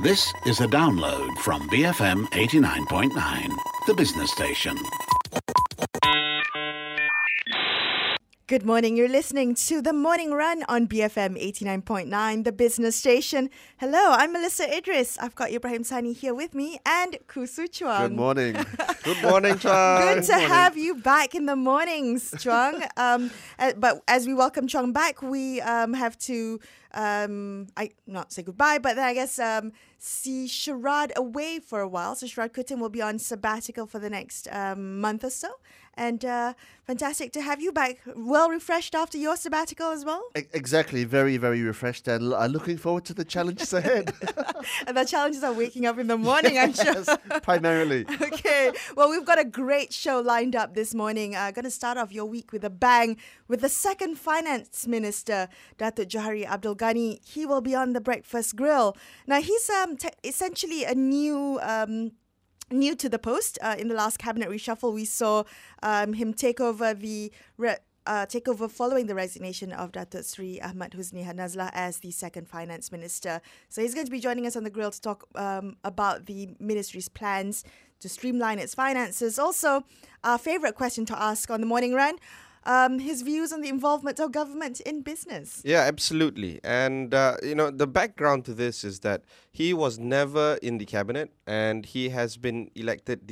This is a download from BFM 89.9, the business station. Good morning. You're listening to The Morning Run on BFM 89.9, the business station. Hello, I'm Melissa Idris. I've got Ibrahim Sani here with me and Kusu Chuang. Good morning. Good morning, Chuang. Good to have you back in the mornings, Chuang. But as we welcome Chuang back, we have to, not say goodbye, but then I guess see Sharad away for a while. So Sharad Kuttin will be on sabbatical for the next month or so. And fantastic to have you back. Well refreshed after your sabbatical as well? Exactly. Very, very refreshed and looking forward to the challenges ahead. And the challenges are waking up in the morning, I'm sure. Yes, primarily. Okay. Well, we've got a great show lined up this morning. Going to start off your week with a bang with the second finance minister, Datuk Johari Abdul Ghani. He will be on the Breakfast Grill. Now, he's essentially a new to the post. In the last cabinet reshuffle, we saw him take over following the resignation of Datuk Sri Ahmad Husni Nazlah as the second finance minister. So he's going to be joining us on the grill to talk about the ministry's plans to streamline its finances. Also, our favourite question to ask on the morning run, his views on the involvement of government in business. Yeah, absolutely. And, the background to this is that he was never in the cabinet and he has been appointed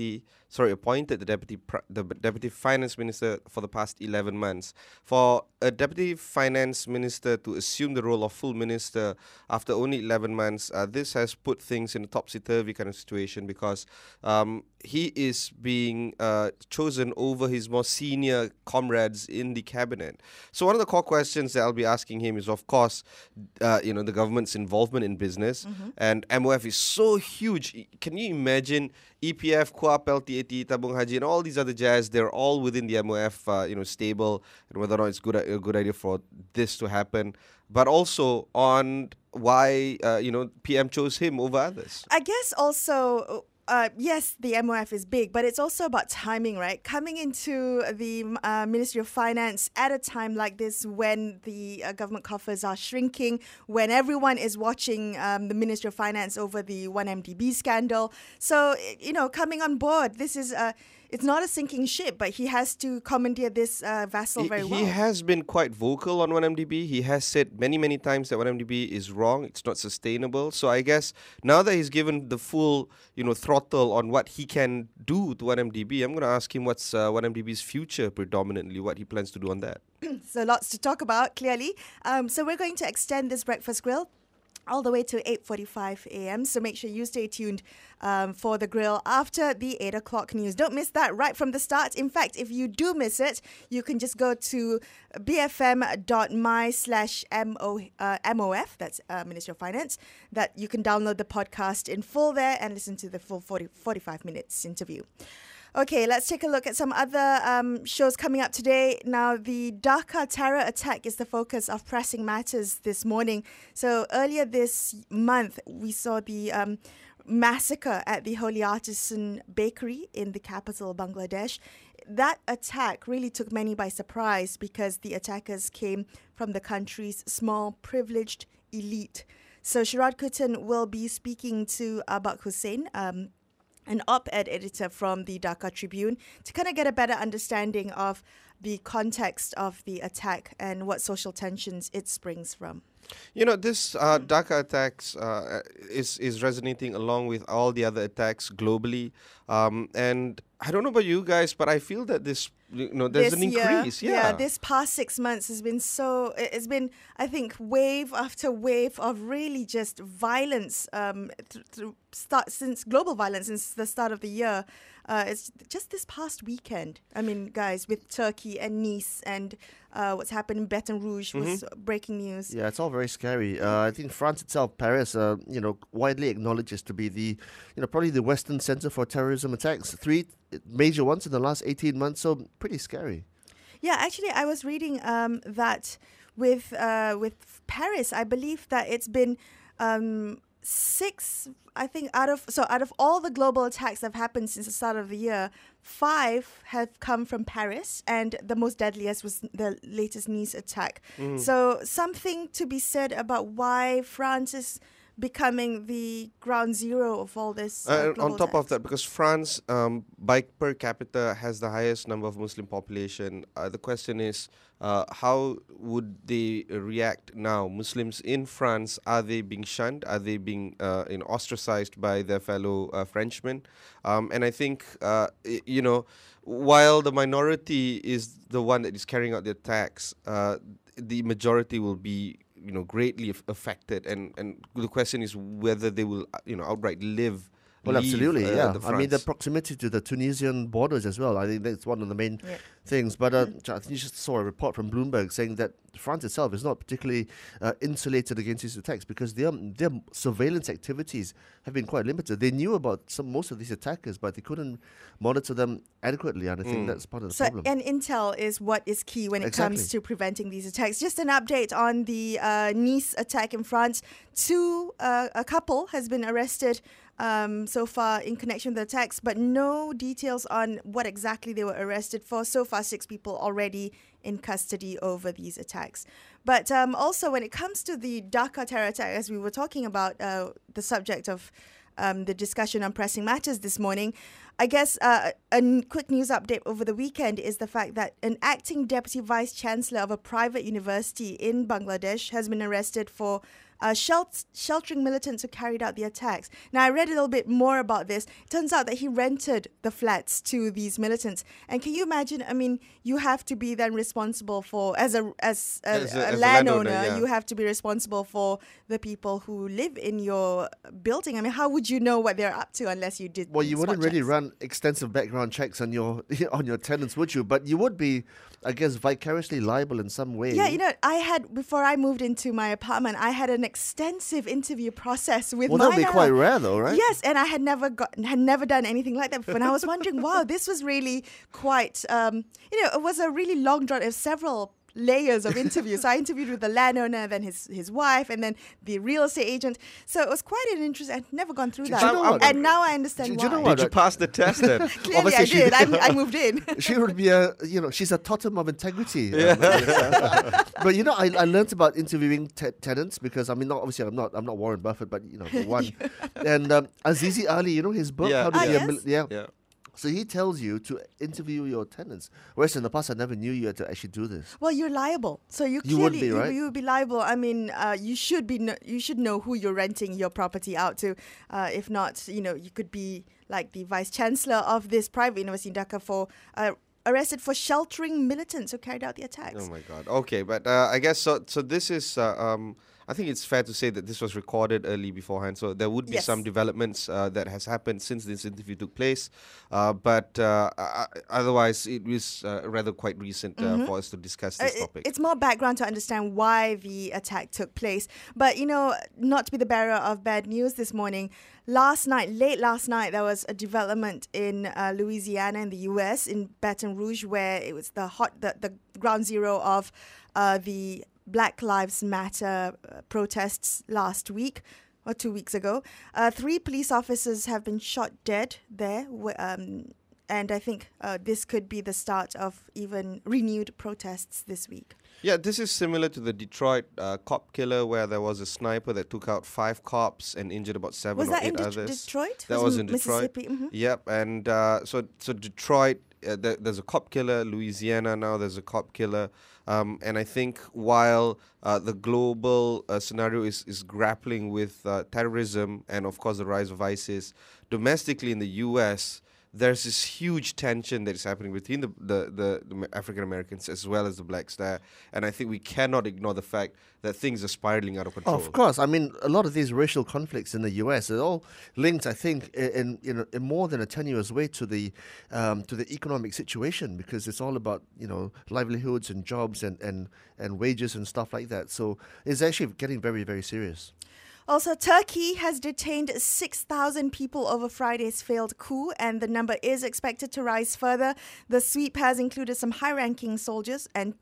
the deputy finance minister for the past 11 months. For a deputy finance minister to assume the role of full minister after only 11 months, this has put things in a topsy-turvy kind of situation because he is being chosen over his more senior comrades in the cabinet. So one of the core questions that I'll be asking him is, of course, the government's involvement in business. And MOF is so huge. Can you imagine EPF, KUAP, LTAT, Tabung Haji, and all these other jazz? They're all within the MOF, stable, and whether or not it's a good idea for this to happen. But also on why PM chose him over others. I guess also. Yes, the MOF is big, but it's also about timing, right? Coming into the Ministry of Finance at a time like this when the government coffers are shrinking, when everyone is watching the Ministry of Finance over the 1MDB scandal. So, coming on board, this is it's not a sinking ship, but he has to commandeer this vessel very well. He has been quite vocal on 1MDB. He has said many, many times that 1MDB is wrong. It's not sustainable. So I guess now that he's given the full, throttle on what he can do to 1MDB, I'm going to ask him what's 1MDB's future predominantly, what he plans to do on that. So lots to talk about, clearly. So we're going to extend this Breakfast Grill all the way to 8:45 a.m. So make sure you stay tuned for the grill after the 8 o'clock news. Don't miss that right from the start. In fact, if you do miss it, you can just go to bfm.my/MOF, that's Ministry of Finance, that you can download the podcast in full there and listen to the full 45 minutes interview. Okay, let's take a look at some other shows coming up today. Now, the Dhaka terror attack is the focus of Pressing Matters this morning. So earlier this month, we saw the massacre at the Holy Artisan Bakery in the capital, Bangladesh. That attack really took many by surprise because the attackers came from the country's small, privileged elite. So Sharad Kuttin will be speaking to Abak Hussain, an op-ed editor from the Dhaka Tribune, to kind of get a better understanding of the context of the attack and what social tensions it springs from. This Dhaka attacks is resonating along with all the other attacks globally. And I don't know about you guys, but I feel that there's an increase. Yeah, this past 6 months has been it's been, I think, wave after wave of really just violence since global violence since the start of the year. It's just this past weekend. I mean, guys, with Turkey and Nice and what's happened in Baton Rouge was breaking news. Yeah, it's all very scary. I think France itself, Paris, widely acknowledges to be the, probably the Western center for terrorism attacks. 3 major ones in the last 18 months, so pretty scary. Yeah, actually, I was reading that with Paris, I believe that it's been 6, I think, out of all the global attacks that have happened since the start of the year, 5 have come from Paris, and the most deadliest was the latest Nice attack. So something to be said about why France is becoming the ground zero of all this global on top of attacks? that, because France, by per capita, has the highest number of Muslim population, the question is, how would they react now? Muslims in France, are they being shunned? Are they being ostracized by their fellow Frenchmen? And I think, while the minority is the one that is carrying out the attacks, the majority will be greatly affected, and the question is whether they will outright leave Absolutely, yeah. I mean, the France. proximity to the Tunisian borders as well. I think that's one of the main things. But I think you just saw a report from Bloomberg saying that France itself is not particularly insulated against these attacks because their surveillance activities have been quite limited. They knew about most of these attackers, but they couldn't monitor them adequately, and I think that's part of the problem. And intel is what is key when it Exactly. comes to preventing these attacks. Just an update on the Nice attack in France. A couple has been arrested so far in connection with the attacks, but no details on what exactly they were arrested for. So far, 6 people already in custody over these attacks. But also, when it comes to the Dhaka terror attack, as we were talking about the subject of the discussion on pressing matters this morning, I guess a quick news update over the weekend is the fact that an acting deputy vice chancellor of a private university in Bangladesh has been arrested for sheltering militants who carried out the attacks. Now, I read a little bit more about this. It turns out that he rented the flats to these militants. And can you imagine? I mean, you have to be then responsible for, as a landowner, you have to be responsible for the people who live in your building. I mean, how would you know what they're up to unless you did? Well, you wouldn't spot really checks? run extensive background checks on your tenants, would you? But you would be, I guess, vicariously liable in some way. Yeah, before I moved into my apartment, I had an extensive interview process with Well, my that would be quite rare, though, right? Yes, and I had never done anything like that before. And I was wondering, wow, this was really quite, it was a really long drawn of several layers of interviews. So I interviewed with the landowner, then his wife, and then the real estate agent. So it was quite an interest. I'd never gone through that. you know what? And now I understand Do why. you know what? Did you pass the test then? Clearly Obviously I she did. did. I moved in. She would be she's a totem of integrity. But I learned about interviewing tenants because obviously I'm not Warren Buffett, but the one. And Azizi Ali, his book, Yeah. How to Be Yes. Yeah. So he tells you to interview your tenants. Whereas in the past, I never knew you had to actually do this. Well, you're liable, so you would clearly be, right? you would be liable. I mean, you should know who you're renting your property out to. If not, you could be like the vice chancellor of this private university in Dhaka for arrested for sheltering militants who carried out the attacks. Oh my God. Okay, but I guess so. So this is. I think it's fair to say that this was recorded early beforehand, so there would be Yes. some developments that has happened since this interview took place. But otherwise, it was rather quite recent for us to discuss this topic. It's more background to understand why the attack took place. But, not to be the bearer of bad news this morning, late last night, there was a development in Louisiana in the US, in Baton Rouge, where it was the ground zero of the Black Lives Matter protests last week or 2 weeks ago. 3 police officers have been shot dead there. And I think this could be the start of even renewed protests this week. Yeah, this is similar to the Detroit cop killer where there was a sniper that took out 5 cops and injured about 7 Was or that 8 in others. Detroit? That was in Detroit. Mississippi? Mhm. Yep, and so Detroit, there's a cop killer. Louisiana now there's a cop killer. And I think while the global scenario is grappling with terrorism and of course the rise of ISIS, domestically in the US, there's this huge tension that is happening between the African Americans as well as the blacks there, and I think we cannot ignore the fact that things are spiraling out of control. Of course, I mean a lot of these racial conflicts in the U.S. are all linked, I think, in more than a tenuous way to the economic situation because it's all about livelihoods and jobs and wages and stuff like that. So it's actually getting very, very serious. Also, Turkey has detained 6,000 people over Friday's failed coup, and the number is expected to rise further. The sweep has included some high-ranking soldiers and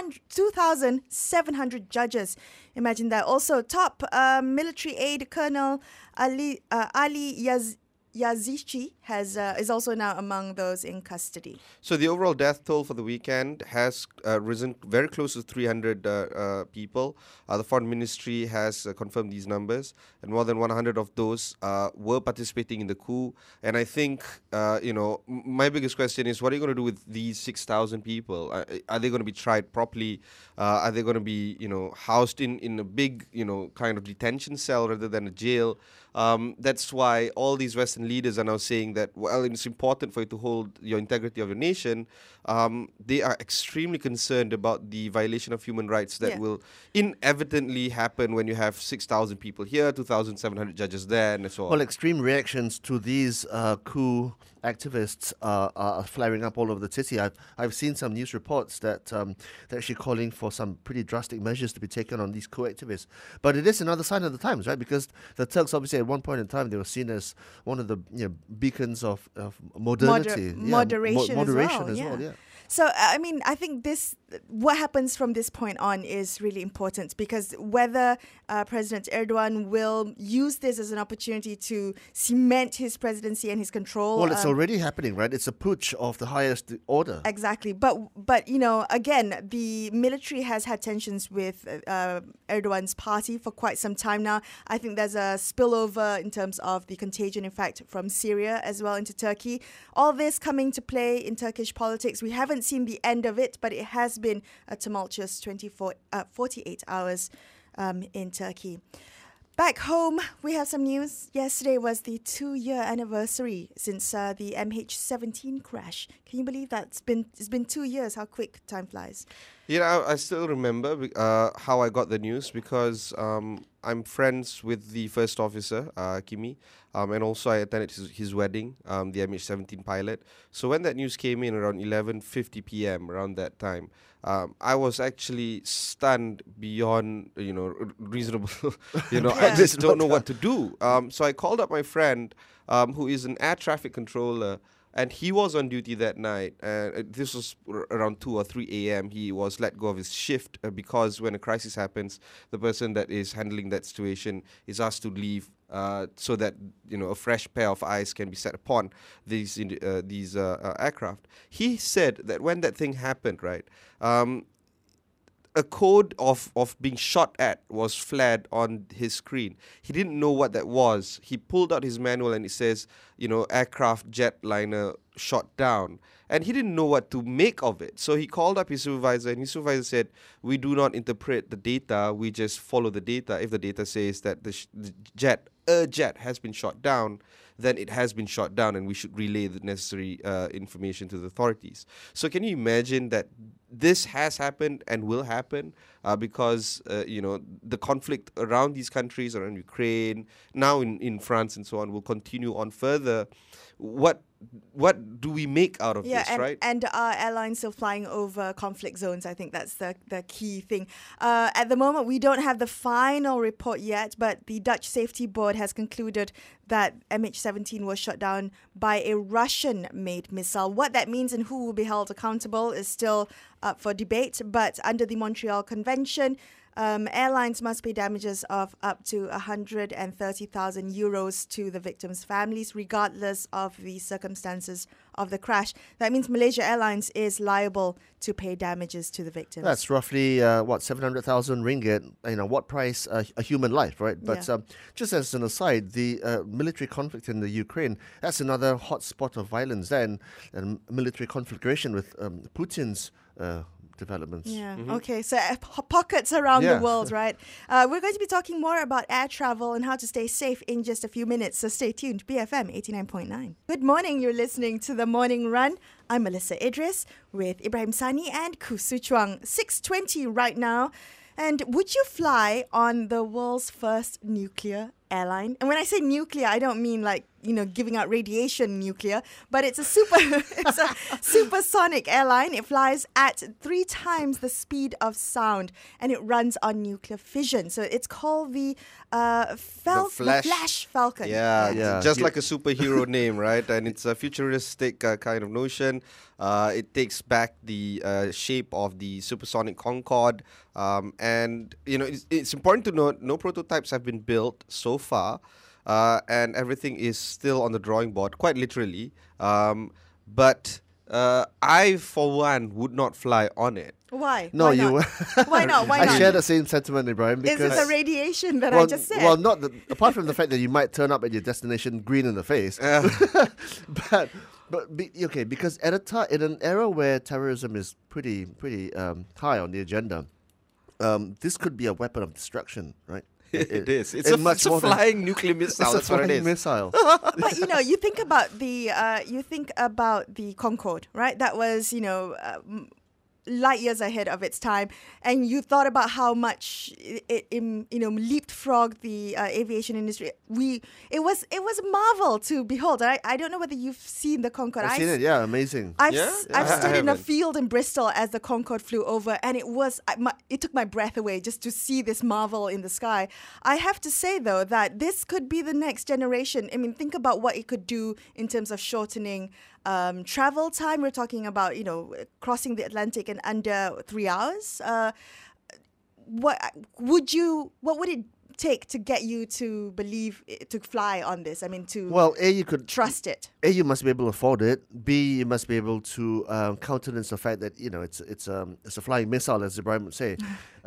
2,700 judges. Imagine that. Also, top military aide Colonel Ali Yazici is also now among those in custody. So the overall death toll for the weekend has risen very close to 300 people. The Foreign Ministry has confirmed these numbers, and more than 100 of those were participating in the coup. And I think, my biggest question is, what are you going to do with these 6,000 people? Are they going to be tried properly? Are they going to be, housed in a big, kind of detention cell rather than a jail? That's why all these Western leaders are now saying that, well, it's important for you to hold your integrity of your nation. They are extremely concerned about the violation of human rights that will inevitably happen when you have 6,000 people here, 2,700 judges there, and so on. Well, extreme reactions to these coup activists are flaring up all over the city. I've seen some news reports that they're actually calling for some pretty drastic measures to be taken on these coup activists. But it is another sign of the times, right? Because the Turks, obviously, at one point in time, they were seen as one of the beacons of modernity, moderation as well. Yeah. So, I think what happens from this point on is really important, because whether President Erdogan will use this as an opportunity to cement his presidency and his control. Well, it's already happening, right? It's a putsch of the highest order. Exactly. But again, the military has had tensions with Erdogan's party for quite some time now. I think there's a spillover in terms of the contagion effect from Syria as well into Turkey. All this coming to play in Turkish politics. We haven't seen the end of it, but it has been a tumultuous 48 hours in Turkey. Back home, we have some news. Yesterday was the 2-year anniversary since the MH17 crash. Can you believe that? It's been 2 years. How quick time flies. Yeah, I still remember how I got the news, because I'm friends with the first officer, Kimi, and also I attended his wedding, the MH17 pilot. So when that news came in around 11:50 p.m., around that time, I was actually stunned beyond, reasonable. I just don't know what to do. So I called up my friend, who is an air traffic controller, and he was on duty that night. This was around 2 or 3 a.m. He was let go of his shift because when a crisis happens, the person that is handling that situation is asked to leave so that a fresh pair of eyes can be set upon these aircraft. He said that when that thing happened, right, a code of being shot at was flared on his screen. He didn't know what that was. He pulled out his manual and it says, aircraft jetliner shot down. And he didn't know what to make of it. So he called up his supervisor, and his supervisor said, we do not interpret the data, we just follow the data. If the data says that a jet has been shot down, then it has been shot down, and we should relay the necessary information to the authorities. So can you imagine that this has happened and will happen because, the conflict around these countries, around Ukraine, now in France and so on, will continue on further. What do we make out of this, right? And are airlines still flying over conflict zones? I think that's the key thing. At the moment, we don't have the final report yet, but the Dutch Safety Board has concluded that MH17 was shot down by a Russian-made missile. What that means and who will be held accountable is still up for debate, but under the Montreal Convention, airlines must pay damages of up to 130,000 euros to the victims' families, regardless of the circumstances of the crash. That means Malaysia Airlines is liable to pay damages to the victims. That's roughly 700,000 ringgit. What price? A human life, right? But just as an aside, the military conflict in the Ukraine, that's another hot spot of violence then, and military conflagration with Putin's developments. Yeah. Okay. So pockets around the world, right? We're going to be talking more about air travel and how to stay safe in just a few minutes. So stay tuned. BFM 89.9. Good morning. You're listening to The Morning Run. I'm Melissa Idris with Ibrahim Sani and Kusu Chuang. 6:20 right now. And would you fly on the world's first nuclear airline? And when I say nuclear, I don't mean like, giving out radiation nuclear, but it's a supersonic airline. It flies at 3 times the speed of sound, and it runs on nuclear fission. So it's called the Flash Falcon. Yeah. Just like a superhero name, right? And it's a futuristic kind of notion. It takes back the shape of the supersonic Concorde. And, it's important to note no prototypes have been built so far. and everything is still on the drawing board, quite literally. But I, for one, would not fly on it. Why? No, Why you. not? Why not? Why I not? share the same sentiment, Ibrahim. Is Because it the radiation that well, I just said? well, not the, apart from the fact that you might turn up at your destination green in the face, okay, because at in an era where terrorism is pretty high on the agenda, this could be a weapon of destruction, right? It is. It's much a more than- flying nuclear missile. It's a That's what it flying is. missile. But you think about the Concorde, right? That was light years ahead of its time, and you thought about how much it leapfrogged the aviation industry. It was a marvel to behold. I don't know whether you've seen the Concorde. I've seen it. Yeah, amazing. I've Yeah? I've I stood in a haven't. field in Bristol as the Concorde flew over, and it took my breath away just to see this marvel in the sky. I have to say though that this could be the next generation. I mean, think about what it could do in terms of shortening travel time. We're talking about crossing the Atlantic in under 3 hours. What would it take to get you to believe to fly on this? I mean, to Well, you could trust it. A, you must be able to afford it. B, you must be able to countenance the fact that it's a flying missile, as Ibrahim would say.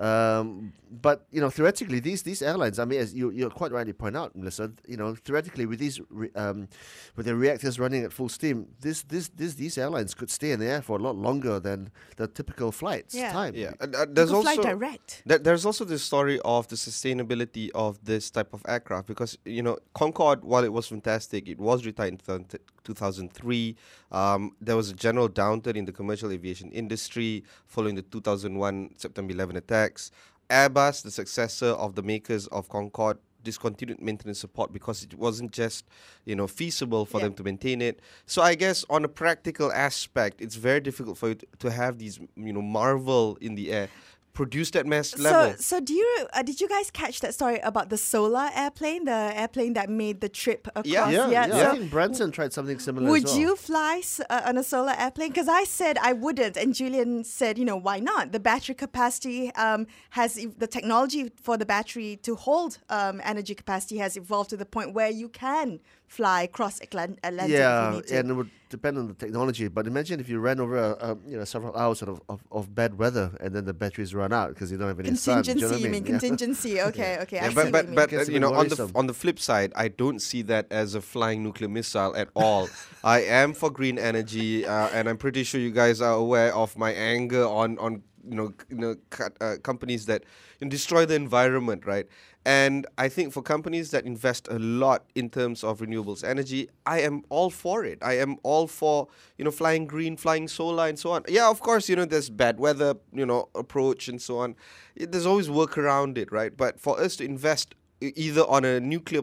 But theoretically, these airlines, I mean, as you quite rightly point out, Melissa, theoretically with these with the reactors running at full steam, these airlines could stay in the air for a lot longer than the typical flight's Yeah. time. Yeah, and, You there's could fly also direct. there's also this story of the sustainability of this type of aircraft, because Concorde, while it was fantastic, it was retired in 2003. There was a general downturn in the commercial aviation industry following the 2001 September 11 attacks. Airbus, the successor of the makers of Concorde, discontinued maintenance support because it wasn't just feasible for Yeah. them to maintain it. So I guess on a practical aspect, it's very difficult for you to have these marvel in the air produced at mass level. So did you guys catch that story about the solar airplane, the airplane that made the trip across? Yeah. So I think Branson tried something similar. would as well. you fly on a solar airplane? Because I said I wouldn't, and Julian said, why not? The battery capacity the technology for the battery to hold energy capacity has evolved to the point where you can fly across Atlantic if you need to. and it would depend on the technology. But imagine if you ran over several hours of bad weather, and then the batteries run out because you don't have any sun. Do Contingency, you know what I mean? Yeah. contingency. Okay, okay. I Yeah, see but what but you mean. but Gets a bit on worrisome. the flip side, I don't see that as a flying nuclear missile at all. I am for green energy, and I'm pretty sure you guys are aware of my anger on companies that destroy the environment, right? And I think for companies that invest a lot in terms of renewables energy, I am all for it. I am all for flying green, flying solar, and so on. Yeah, of course, there's bad weather, approach and so on. There's always work around it, right? But for us to invest either on a nuclear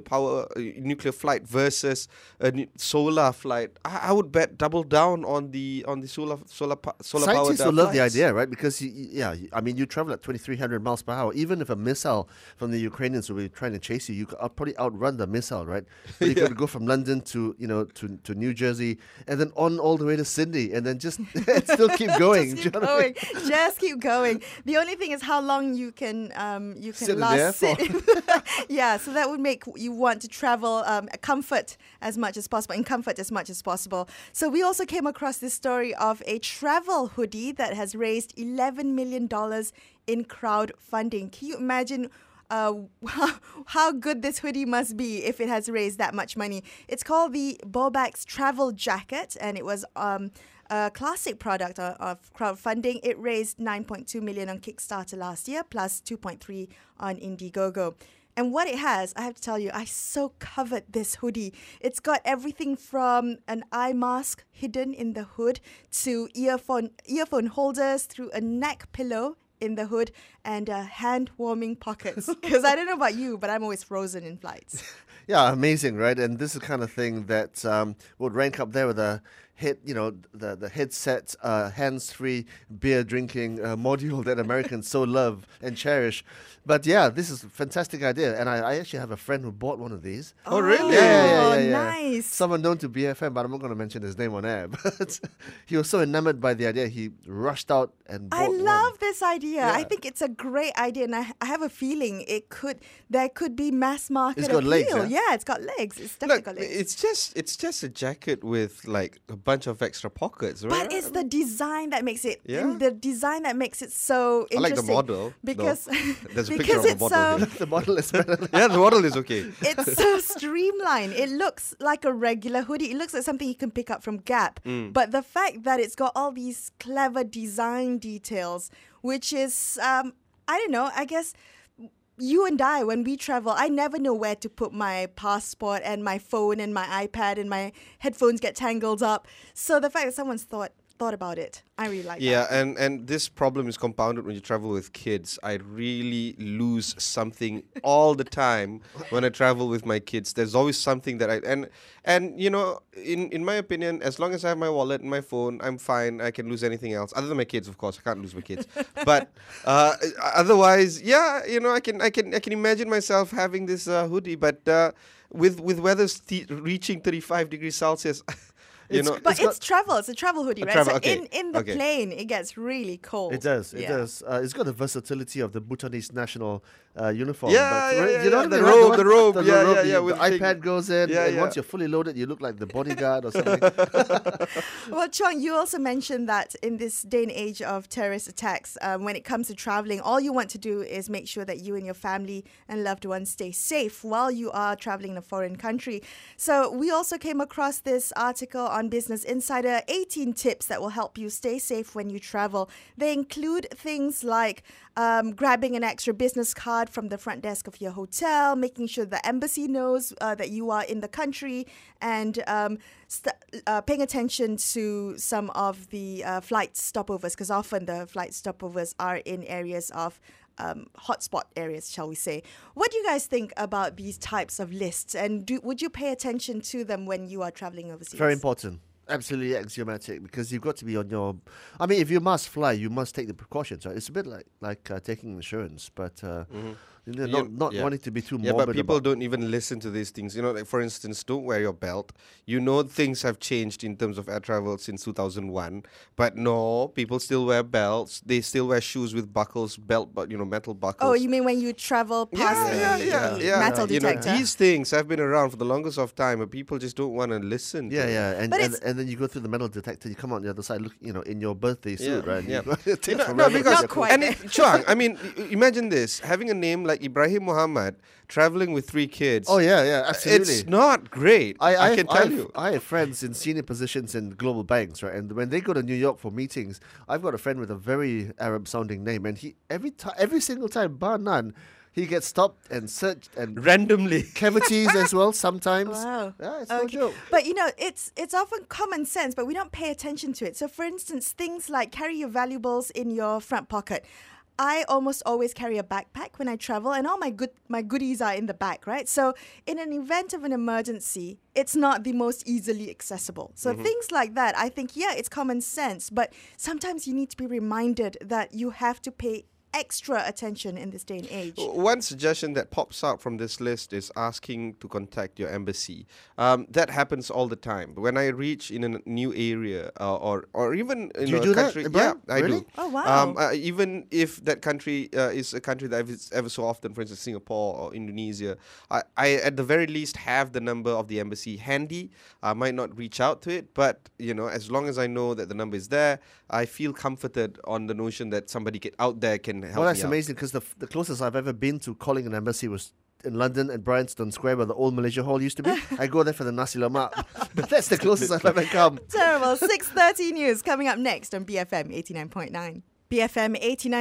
flight versus a solar flight, I would bet double down on the solar powered Scientists will love the flights. idea, right? Because you travel at 2,300 miles per hour. Even if a missile from the Ukrainians will be trying to chase you, you could probably outrun the missile, right? But you could go from London to New Jersey, and then on all the way to Sydney, and then just still keep going. Just Do keep you know what I mean? going. Just keep going. The only thing is how long you can Sit in the air last sit. Yeah, so that would make you want to travel in comfort as much as possible. So we also came across this story of a travel hoodie that has raised $11 million in crowdfunding. Can you imagine how good this hoodie must be if it has raised that much money? It's called the Bobax Travel Jacket, and it was a classic product of crowdfunding. It raised $9.2 million on Kickstarter last year, plus $2.3 on Indiegogo. And what it has, I have to tell you, I so covered this hoodie. It's got everything from an eye mask hidden in the hood to earphone holders through a neck pillow in the hood and hand warming pockets. Because I don't know about you, but I'm always frozen in flights. Yeah, amazing, right? And this is the kind of thing that would rank up there with a the headset, hands-free beer drinking module that Americans so love and cherish. But yeah, this is a fantastic idea, and I actually have a friend who bought one of these. Oh, really? Yeah. Nice. Someone known to BFM, but I'm not going to mention his name on air. But he was so enamored by the idea, he rushed out and bought I one. love this idea. I Yeah. think it's a great idea, and I have a feeling there could be mass market It's got appeal. legs, huh? Yeah, it's got legs. It's definitely Look, got legs. it's just a jacket with like a bunch of extra pockets, right? But it's the design that makes it, Yeah. and the design that makes it so I like the interesting. model, though. because There's a picture because of a it's model here. The model is better. Yeah, the model is okay. it's so streamlined. It looks like a regular hoodie. It looks like something you can pick up from Gap. But the fact that it's got all these clever design details, which is, I don't know, I guess you and I, when we travel, I never know where to put my passport and my phone and my iPad, and my headphones get tangled up. So the fact that someone's thought about it, I really like Yeah, that. and this problem is compounded when you travel with kids. I really lose something all the time when I travel with my kids. There's always something that and you know, in my opinion, as long as I have my wallet and my phone, I'm fine. I can lose anything else other than my kids, of course. I can't lose my kids. But otherwise, yeah, you know, I can imagine myself having this hoodie, but with weather reaching 35 degrees Celsius. You know, But it's travel. It's a travel hoodie, right? travel, So okay. in the Okay. plane, it gets really cold. It does. It Yeah. does. It's got the versatility of the Bhutanese national uniform. Yeah, but, yeah, right, yeah, you know yeah, what I the mean, right? robe, one- the robe, the yeah, robe, yeah, the- yeah, The with the thing. iPad goes in, Yeah, and yeah. once you're fully loaded, you look like the bodyguard or something. Well, Chong, you also mentioned that in this day and age of terrorist attacks, when it comes to traveling, all you want to do is make sure that you and your family and loved ones stay safe while you are traveling in a foreign country. So we also came across this article on Business Insider, 18 tips that will help you stay safe when you travel. They include things like grabbing an extra business card from the front desk of your hotel, making sure the embassy knows that you are in the country, and paying attention to some of the flight stopovers, because often the flight stopovers are in areas of hotspot areas, shall we say. What do you guys think about these types of lists, and would you pay attention to them when you are traveling overseas? Very important. Absolutely axiomatic, because you've got to be on your. I mean, if you must fly, you must take the precautions. Right? It's a bit like taking insurance, but you know, not Yeah. wanting to be too Yeah, morbid. but people about don't even listen to these things. You know, like for instance, don't wear your belt. You know, things have changed in terms of air travel since 2001. But no, people still wear belts. They still wear shoes with buckles, metal buckles. Oh, you mean when you travel past the metal You know, detector? these things have been around for the longest of time, but people just don't want to listen. to it. and, But and, it's- and then you go through the metal detector. You come out the other side, look, in your birthday suit, right? Yeah. It takes No, forever to because get Not quite. and Chuang, I mean, imagine this: having a name like Ibrahim Muhammad, traveling with 3 kids. Oh yeah, absolutely. It's not great. I can tell you. I have friends in senior positions in global banks, right? And when they go to New York for meetings, I've got a friend with a very Arab-sounding name, and he every single time, bar none, he gets stopped and searched and Randomly. cavities as well sometimes. Wow. Yeah, it's no joke. But you know, it's often common sense, but we don't pay attention to it. So, for instance, things like carry your valuables in your front pocket. I almost always carry a backpack when I travel, and all my goodies are in the back, right? So, in an event of an emergency, it's not the most easily accessible. So, things like that, I think, yeah, it's common sense, but sometimes you need to be reminded that you have to pay extra attention in this day and age. One suggestion that pops out from this list is asking to contact your embassy. That happens all the time. When I reach in a new area or even in Do you a do that, country, Ibrahim? yeah, I Really? do. Oh, wow. Even if that country is a country that I visit ever so often, for instance, Singapore or Indonesia, I at the very least have the number of the embassy handy. I might not reach out to it, but you know, as long as I know that the number is there, I feel comforted on the notion that somebody out there can help Well, that's me out. amazing, because the closest I've ever been to calling an embassy was in London at Bryanston Square, where the old Malaysia Hall used to be. I go there for the nasi lemak, but that's the closest I've ever come. Terrible. 6:30 news coming up next on BFM 89.9. BFM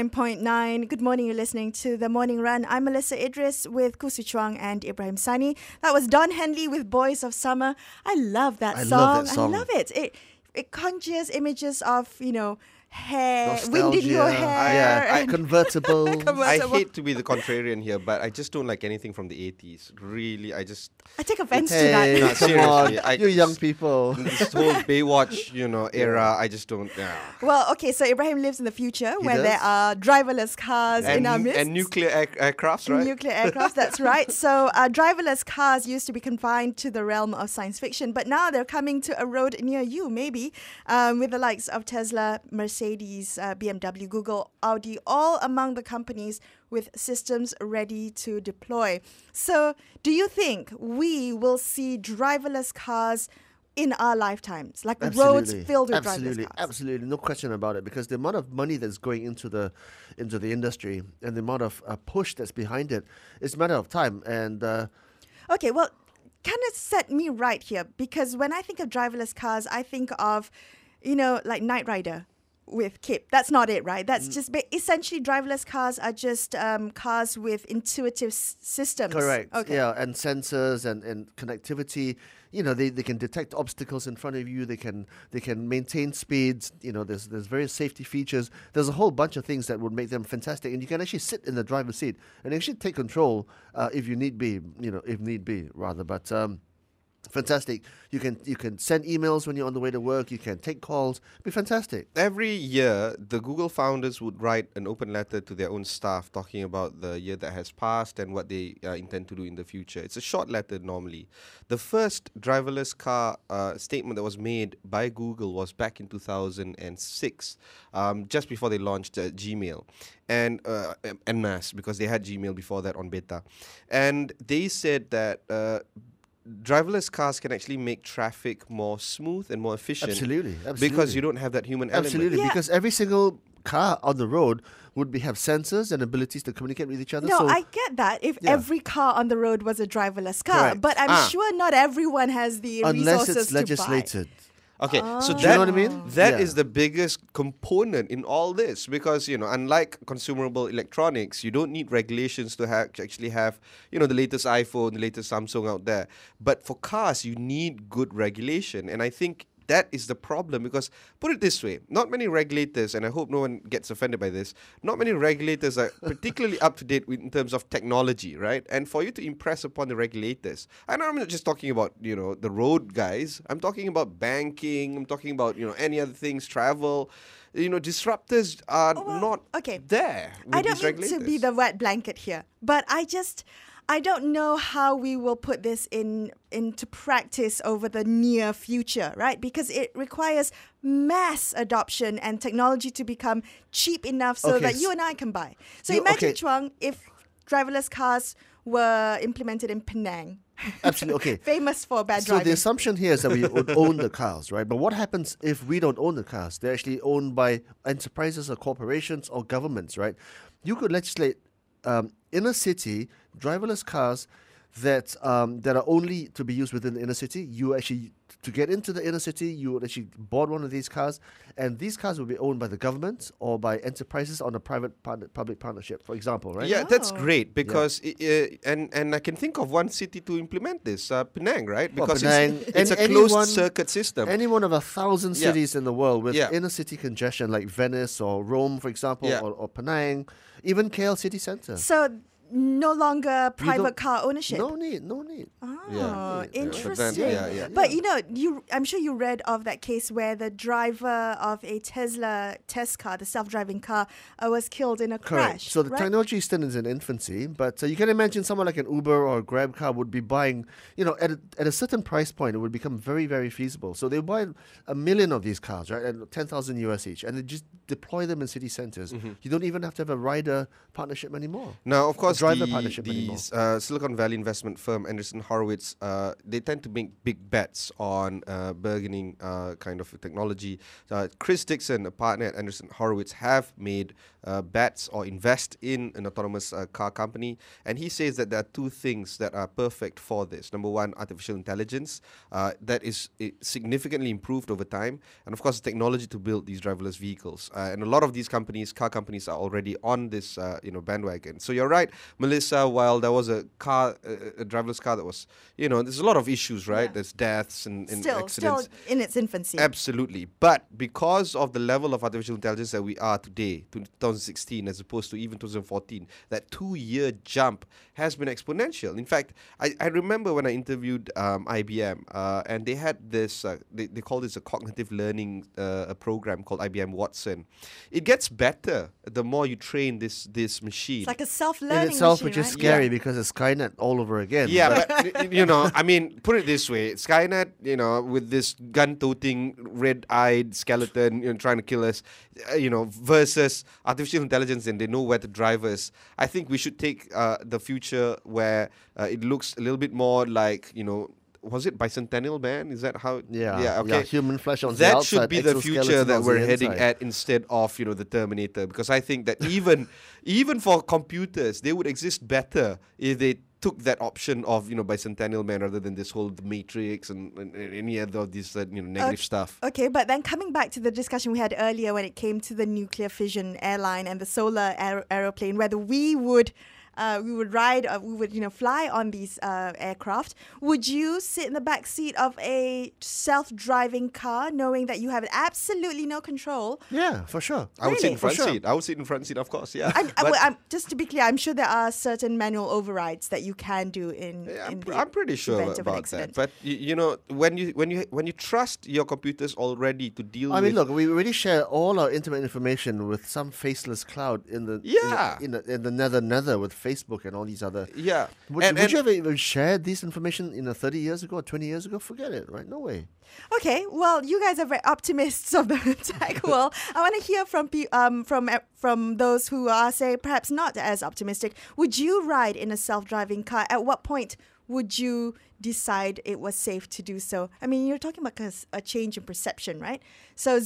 89.9. Good morning. You're listening to The Morning Run. I'm Melissa Idris with Kusu Chuang and Ibrahim Sani. That was Don Henley with Boys of Summer. I love that I song. love that song. I love it. It conjures images of, you know, hair, wind in your Nostalgia. hair. Yeah, and convertible. I convertible. hate to be the contrarian here, but I just don't like anything from the 80s. Really, I just I take offense to Hey, that. No, come on, seriously, you young people. this whole Baywatch, era. I just don't. Well, okay, so Ibrahim lives in the future He where there does. are driverless cars in our midst. And nuclear aircrafts, right? Nuclear aircraft, that's right. So driverless cars used to be confined to the realm of science fiction, but now they're coming to a road near you, maybe, with the likes of Tesla, Mercedes, BMW, Google, Audi, all among the companies with systems ready to deploy. So do you think we will see driverless cars in our lifetimes, like roads filled with driverless cars? Absolutely, no question about it. Because the amount of money that's going into the industry and the amount of push that's behind it, it's a matter of time. And Okay, well, kind of set me right here, because when I think of driverless cars, I think of, like Knight Rider with Kip. That's not it, right? That's just essentially driverless cars are just cars with intuitive systems. correct, Okay. yeah, and sensors and connectivity. They can detect obstacles in front of you. They can maintain speeds. There's various safety features. There's a whole bunch of things that would make them fantastic. And you can actually sit in the driver's seat and actually take control if you need be. If need be, rather. But fantastic. You can send emails when you're on the way to work. You can take calls. It'd be fantastic. Every year, the Google founders would write an open letter to their own staff talking about the year that has passed and what they intend to do in the future. It's a short letter normally. The first driverless car statement that was made by Google was back in 2006, just before they launched Gmail. And en masse, because they had Gmail before that on beta. And they said that driverless cars can actually make traffic more smooth and more efficient. Absolutely. Because you don't have that human element. Absolutely, Yeah. because every single car on the road would have sensors and abilities to communicate with each other. No, so I get that if Yeah. every car on the road was a driverless car, Correct. but I'm sure not everyone has the unless resources it's to buy. legislated. Okay, so Do you know what I mean? That is Yeah. the biggest component in all this, because unlike consumable electronics, you don't need regulations to actually have the latest iPhone, the latest Samsung out there. But for cars, you need good regulation, and I think that is the problem. Because put it this way, not many regulators, and I hope no one gets offended by this, not many regulators are particularly up to date in terms of technology, right? And for you to impress upon the regulators, and I'm not just talking about the road guys, I'm talking about banking, I'm talking about any other things, travel. Disruptors are not okay. there with I these don't mean regulators. to be the wet blanket here, but I don't know how we will put this into practice over the near future, right? Because it requires mass adoption and technology to become cheap enough so Okay, that you and I can buy. So you- imagine, okay. Chuang, if driverless cars were implemented in Penang. Absolutely, okay. Famous for bad So driving. the assumption here is that we would own the cars, right? But what happens if we don't own the cars? They're actually owned by enterprises or corporations or governments, right? You could legislate in a city driverless cars that are only to be used within the inner city. You actually, to get into the inner city, you would actually board one of these cars, and these cars will be owned by the government or by enterprises on a public partnership, for example, right? Yeah, that's Oh. great, because and I can think of one city to implement this, Penang, right? Well, Because Penang, it's a and closed anyone- circuit system. Any one of 1,000 Yeah. cities in the world with Yeah. inner city congestion, like Venice or Rome, for example, Yeah. or Penang, even KL city centre. So no longer private don't- car ownership. No need. Oh, Yeah. interesting. Yeah. But I'm sure you read of that case where the driver of a Tesla test car, the self-driving car, was killed in a Correct. crash. So the right? technology still is in infancy, but you can imagine someone like an Uber or a Grab car would be buying, at a certain price point, it would become very, very feasible. So they buy 1 million of these cars, right, at 10,000 US each, and they just deploy them in city centers. You don't even have to have a rider partnership anymore. Now, of course, driver partnership the anymore. Silicon Valley investment firm Andreessen Horowitz, they tend to make big bets on bargaining kind of technology. Chris Dixon, a partner at Andreessen Horowitz, have made bets or invest in an autonomous car company, and he says that there are two things that are perfect for this. Number one, artificial intelligence that is significantly improved over time, and of course, technology to build these driverless vehicles. And a lot of these companies, car companies, are already on this bandwagon. So you're right. Melissa, while there was a driverless car that was, there's a lot of issues, right? Yeah. There's deaths and Still accidents. in its infancy. Absolutely. But because of the level of artificial intelligence that we are today, 2016, as opposed to even 2014, that 2-year jump has been exponential. In fact, I remember when I interviewed IBM, and they had this, they call this a cognitive learning a program called IBM Watson. It gets better the more you train this machine. It's like a self-learning In itself, machine, which is right? scary because it's Skynet all over again. Yeah, but I mean, put it this way: Skynet, with this gun-toting, red-eyed skeleton, trying to kill us, versus artificial intelligence, and they know where to drive us. I think we should take the future where it looks a little bit more like, was it Bicentennial Man? Is that how? Yeah, okay. human flesh on the That outside, should be the future exoskeleton that on we're the heading inside. at instead of, the Terminator. Because I think that even for computers, they would exist better if they took that option of, Bicentennial Man rather than this whole The Matrix and any other of this negative stuff. Okay, but then coming back to the discussion we had earlier when it came to the nuclear fission airline and the solar aeroplane, whether we would ride, we would, fly on these aircraft. Would you sit in the back seat of a self-driving car, knowing that you have absolutely no control? Yeah, for sure. I would sit in Really? front For sure. seat. I would sit in front seat, of course. Yeah. Just to be clear, I'm sure there are certain manual overrides that you can do in I'm pretty sure event of an about accident. that. But when you trust your computers already to deal I with mean, look, we already share all our intimate information with some faceless cloud in the in the nether with Facebook and all these other. yeah. Would you have even shared this information 30 years ago or 20 years ago? Forget it, right? No way. Okay, well, you guys are very optimists of the tech world. I want to hear from those who are, say, perhaps not as optimistic. Would you ride in a self-driving car? At what point would you decide it was safe to do so? I mean, you're talking about a change in perception, right? So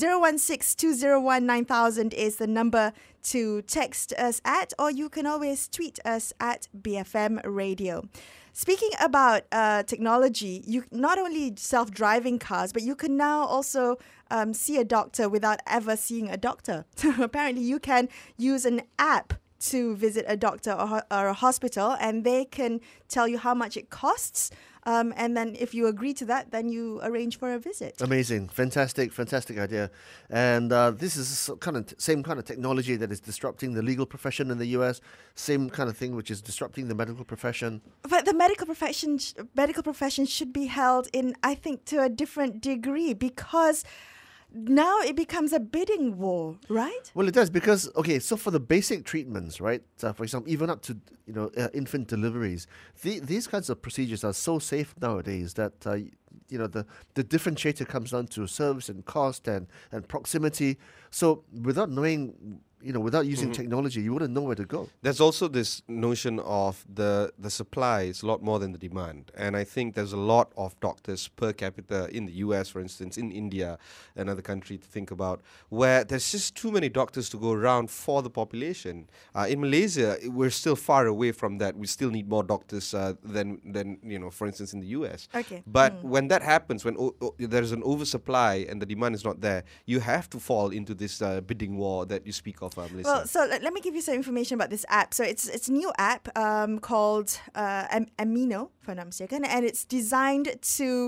016-201-9000 is the number to text us at, or you can always tweet us at BFM Radio. Speaking about technology, you not only self-driving cars, but you can now also see a doctor without ever seeing a doctor. Apparently, you can use an app to visit a doctor or a hospital, and they can tell you how much it costs. And then if you agree to that, then you arrange for a visit. Amazing, fantastic idea. And this is same kind of technology that is disrupting the legal profession in the US. Same kind of thing which is disrupting the medical profession. But the medical profession should be held in, I think, to a different degree, because now it becomes a bidding war, right? Well, it does because, so for the basic treatments, right, for example, even up to, infant deliveries, these kinds of procedures are so safe nowadays that, the differentiator comes down to service and cost and proximity. So without knowing, without using technology, you wouldn't know where to go. There's also this notion of the supply is a lot more than the demand. And I think there's a lot of doctors per capita in the US, for instance, in India, another country to think about, where there's just too many doctors to go around for the population. In Malaysia, we're still far away from that. We still need more doctors than for instance, in the US. Okay. But when that happens, when there's an oversupply and the demand is not there, you have to fall into this bidding war that you speak of, Melissa. Well, so let me give you some information about this app. So it's a new app called Amino, if I'm not mistaken, and it's designed to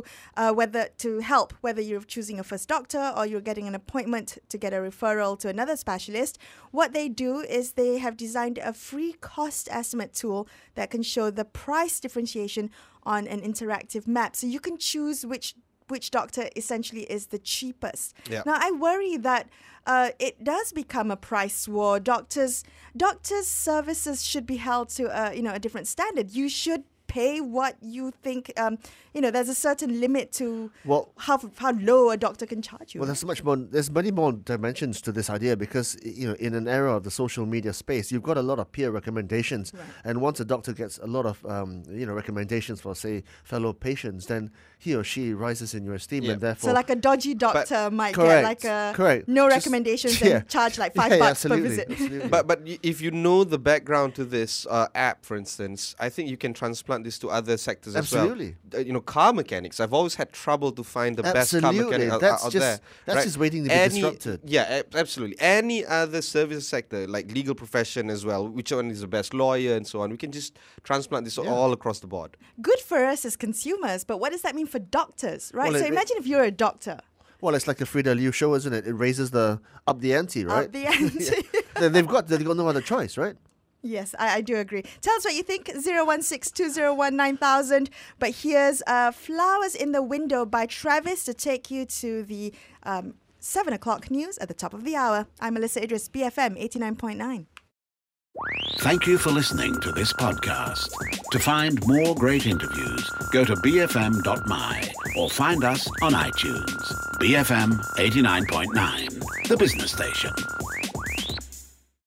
help whether you're choosing a first doctor or you're getting an appointment to get a referral to another specialist. What they do is they have designed a free cost estimate tool that can show the price differentiation on an interactive map. So you can choose which doctor essentially is the cheapest. Yeah. Now, I worry that it does become a price war. Doctors' services should be held to a different standard. You should pay what you think. There's a certain limit to how low a doctor can charge you. Well, there's many more dimensions to this idea because, in an era of the social media space, you've got a lot of peer recommendations. Right. And once a doctor gets a lot of, recommendations for, say, fellow patients, then he or she rises in your esteem and therefore... So like a dodgy doctor might correct, get like no recommendations and charge like $5 per visit. Absolutely. But if you know the background to this app, for instance, I think you can transplant this to other sectors Absolutely. as well. Car mechanics. I've always had trouble to find the best car mechanic out there. That's just waiting to be disrupted. Yeah, absolutely. Any other service sector, like legal profession as well, which one is the best lawyer and so on, we can just transplant this all across the board. Good for us as consumers, but what does that mean for doctors, right? Well, so imagine if you're a doctor. Well, it's like the Frida Liu show, isn't it? It raises up the ante, right? Up the ante. Then they've got no other choice, right? Yes, I do agree. Tell us what you think, 016-201-9000. But here's Flowers in the Window by Travis to take you to the 7 o'clock news at the top of the hour. I'm Melissa Idris, BFM 89.9. Thank you for listening to this podcast. To find more great interviews, go to bfm.my or find us on iTunes. BFM 89.9, the business station.